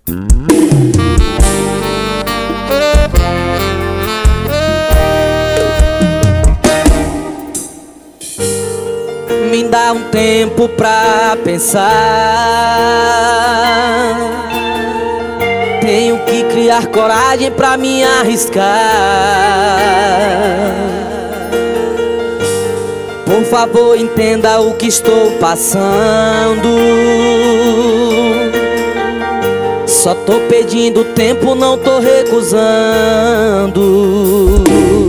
Me dá um tempo pra pensar. Tenho que criar coragem pra me arriscar. Por favor, entenda o que estou passando. Só tô pedindo tempo, não tô recusando.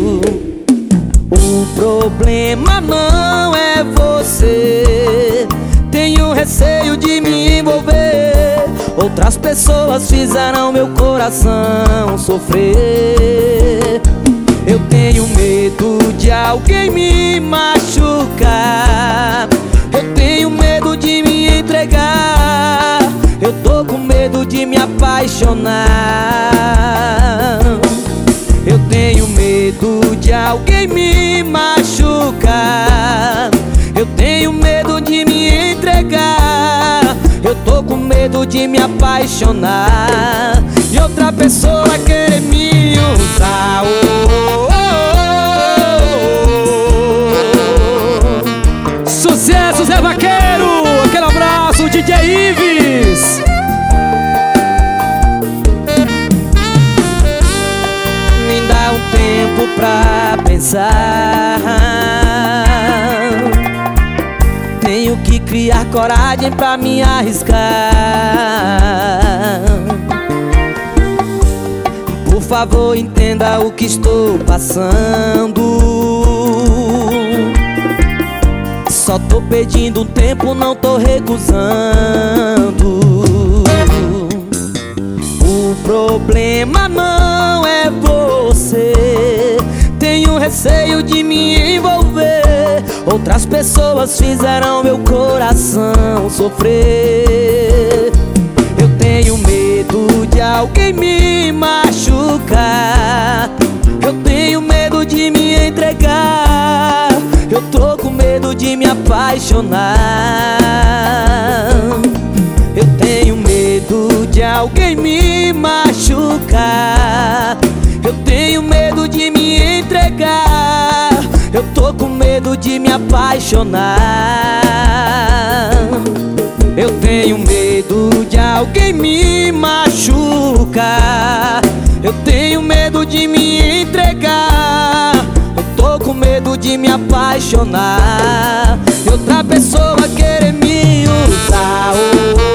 O problema não é você. Tenho receio de me envolver. Outras pessoas fizeram meu coração sofrer. Eu tenho medo de alguém me machucar. Eu tenho medo de me entregar. Eu tô com medo de me apaixonar. Eu tenho medo de alguém me machucar. Eu tenho medo de me entregar. Eu tô com medo de me apaixonar e outra pessoa querer me usar. Sucesso, Zé Vaqueiro! Aquele abraço, DJ Ives! Me dá um tempo pra pensar. Tenho que criar coragem pra me arriscar. Por favor, entenda o que estou passando. Só tô pedindo um tempo, não tô recusando. O problema não é você. Tenho receio de me envolver. Outras pessoas fizeram meu coração sofrer. Eu tenho medo de alguém me machucar. Eu tenho medo de me entregar. Eu tô com medo de me apaixonar. Eu tenho medo de alguém me machucar. Eu tenho medo de me entregar. Eu tô com medo de me apaixonar. Eu tenho medo de alguém me machucar. Eu tenho medo de me entregar. Eu tô com medo de me apaixonar e outra pessoa querer me usar.